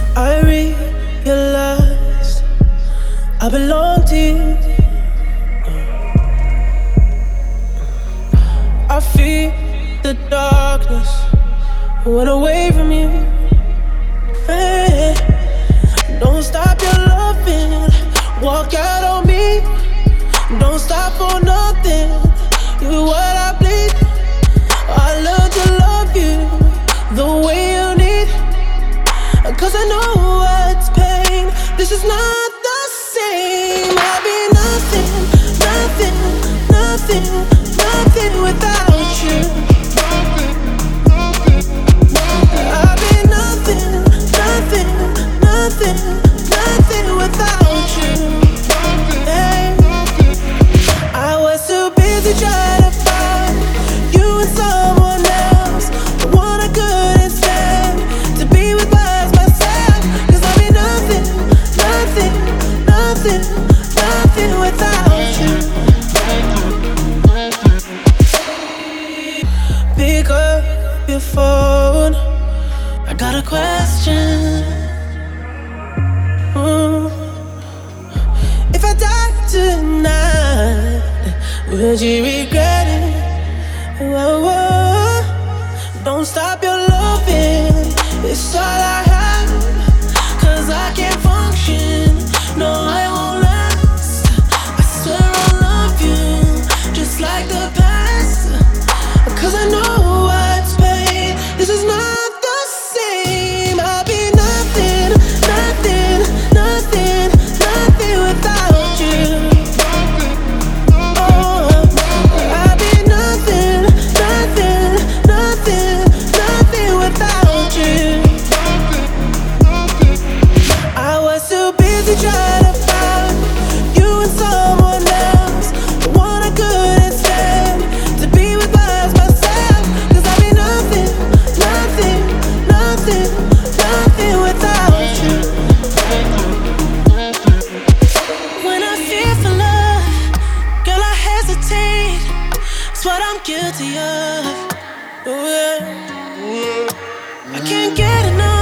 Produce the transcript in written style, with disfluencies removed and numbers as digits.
I realized I belong to you. I feel the darkness went away from you. Hey, don't stop your loving, walk out on me. Don't stop for nothing, you're what I bleed. I learned to love you the way you need, 'cause I know what's pain. This is not the same. I'll be nothing, nothing, nothing, nothing without you. I'll be nothing, nothing, nothing, nothing without you. Hey. I was too busy trying to find you and someone else, the one I couldn't stand to be with by myself. 'Cause I'll be nothing, nothing, nothing, nothing without you. Pick up your phone, I got a question. If I die tonight, would you regret it? Whoa, whoa. Don't stop your loving, it's all I have. 'Cause I can't function, no I won't last. I swear I love you, just like the past. 'Cause I know what's pain, this is not the same. I'll be nothing, nothing, nothing, nothing without you. Try to find you and someone else, the one I couldn't stand to be with by myself. 'Cause I'll be nothing, nothing, nothing, nothing without you. When I fear for love, girl, I hesitate. It's what I'm guilty of. Oh, yeah. I can't get enough.